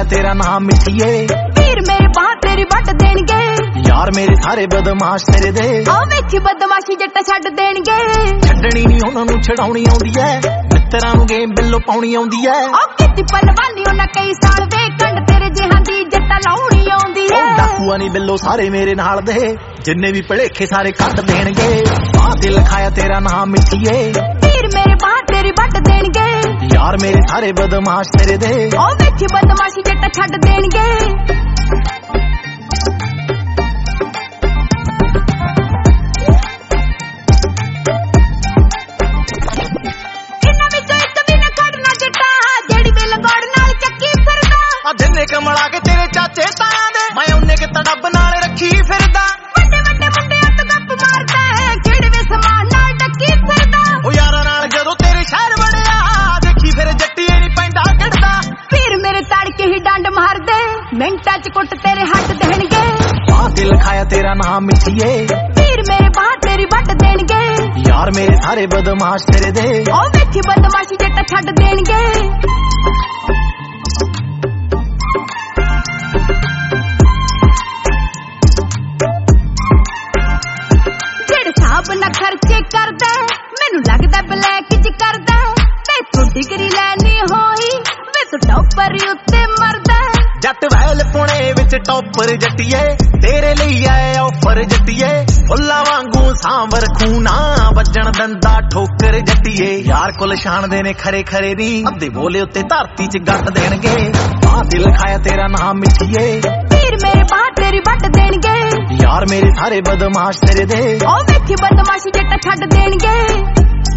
तेरा नाम मिठिए ਵੀਰ ਮੇਰੇ ਬਾਹ ਤੇਰੀ ਵੱਟ ਦੇਣਗੇ यार मेरे सारे बदमाश तेरे दे ਆ ਵੇਖੀ ਬਦਮਾਸ਼ੀ ਜੱਟਾ ਛੱਡ ਦੇਣਗੇ ਛੱਡਣੀ ਨਹੀਂ ਉਹਨਾਂ ਨੂੰ ਛਡਾਉਣੀ ਆਉਂਦੀ ਐ ਮਿੱਤਰਾਂ ਨੂੰ ਗੇਮ ਬਿੱਲੋ ਪਾਉਣੀ ਆਉਂਦੀ ਐ ਆ ਕਿਤੇ ਪਲਵਾਨੀ ਉਹਨਾਂ ਕਈ ਸਾਲ ਵੇ ਕੰਡ ਤੇਰੇ ਜਿਹਾਂ ਦੀ ਜੱਟਾ ਲਾਉਣੀ ਆਉਂਦੀ ਐ ਡਾਕੂਆਂ ਨਹੀਂ ਬਿੱਲੋ ਸਾਰੇ ਮੇਰੇ ਨਾਲ ਦੇ ਜਿੰਨੇ ਵੀ ਭਲੇਖੇ ਸਾਰੇ ਕੱਢ ਦੇਣਗੇ ਆ ਦਿਲ ਖਾਇਆ ਤੇਰਾ ਨਾਮ ਮਿੱਠੀਏ ਵੀਰ ਮੇਰੇ ਬਾਹ ਤੇਰੀ ਵੱਟ ਦੇਣਗੇ यार मेरे सारे बदमाश तेरे दे ਆ ਵੇਖੀ ਬਦਮਾਸ਼ੀ ਜੱਟਾ ਛੱਡ ਦੇਣਗੇ ਇਹਨਾਂ ਵਿੱਚੋਂ ਇੱਕ ਵੀ ਨਾ ਖੜਨਾ ਜੱਟਾ ਜਿਹੜੀ ਬਿੱਲ ਗੋੜ ਨਾਲ ਚੱਕੀ ਫਿਰਦਾ ਆ ਜਿੰਨੇ ਕਮਲਾ ਕੇ ਤੇਰੇ ਚਾਚੇ ਤਾਇਆ ਦੇ ਮੈਂ ਉਹਨੇ ਕਿ ਤੜੱਬ ਨਾਲ ਰੱਖੀ ਫਿਰਦਾ ਵੱਡੇ ਵੱਡੇ ਮੁੰਡਿਆਂ ਤੋਂ ਗੱਪ ਮਾਰਦਾ ਹੈ ਕਿਹੜੇ ਵੇ ਸਮਾਨ ਨਾਲ ਡੱਕੀ ਫਿਰਦਾ ਉਹ ਯਾਰਾਂ ਨਾਲ ਜਦੋਂ ਤੇਰੇ ਸ਼ਹਿਰ ਵੜਿਆ ਦੇਖੀ ਫਿਰ ਜੱਟੀਏ ਨਹੀਂ ਪੈਂਦਾ ਕਿੜਦਾ ਵੀਰ ਮੇਰੇ ਤੜਕੇ ਹੀ ਡੰਡ ਮਾਰਦੇ ਮਿੰਟਾਂ ਚ ਕੁੱਟ ਤੇਰੇ ਹੱਟ ਦੇਣਗੇ ਆ ਦਿਲ ਖਾਇਆ ਤੇਰਾ ਨਾਮ ਮਿੱਠੀਏ ਵੀਰ ਮੇਰੇ ਬਾਹ ਤੇਰੀ ਵੱਟ ਦੇਣਗੇ यार मेरे सारे बदमाश तेरे दे ਆ ਵੇਖੀ ਬਦਮਾਸ਼ੀ ਜੱਟਾ ਛੱਡ ਦੇਣਗੇ ਜਿਹੜੇ ਸਾਬ ਨਾ ਖਰਚੇ ਕਰਦਾ ਮੈਨੂੰ ਲੱਗਦਾ ਬਲੈਕ ਚ ਕਰਦਾ ਤੇ ਤੂੰ ਡਿਗਰੀ ਲੈਣੀ ਹੋਈ ਵੇ ਤੂੰ ਟੌਪਰ ਉੱਤੇ ਮਰਦਾ ਜੱਟ ਵੈਲ ਪੁਣੇ ਵਿੱਚ ਟੌਪਰ ਜੱਟੀਏ ਤੇਰੇ ਲਈ ਆਏ ਆਫਰ ਜੱਟੀਏ ਫੁੱਲਾਂ ਵਾਂਗੂ ਸਾਂਵਰ ਖੂਨਾ ਵੱਜਣ ਦੰਦਾ ਠੋਕਰ ਜੱਟੀਏ ਯਾਰ ਕੁਲ ਸ਼ਾਨ ਦੇ ਨੇ ਖਰੇ ਖਰੇ ਨੀ ਅੱਧੇ ਬੋਲੇ ਉੱਤੇ ਧਰਤੀ 'ਚ ਗੱਟ ਦੇਣਗੇ ਆ ਦਿਲ ਖਾਇਆ ਤੇਰਾ ਨਾਮ ਮਿੱਠੀਏ ਵੀਰ ਮੇਰੇ ਬਾਹ ਤੇਰੀ ਵੱਟ ਦੇਣਗੇ यार मेरे सारे बदमाश तेरे दे ਆ ਵੇਖੀ ਬਦਮਾਸ਼ੀ ਜੱਟਾ ਛੱਡ ਦੇਣਗੇ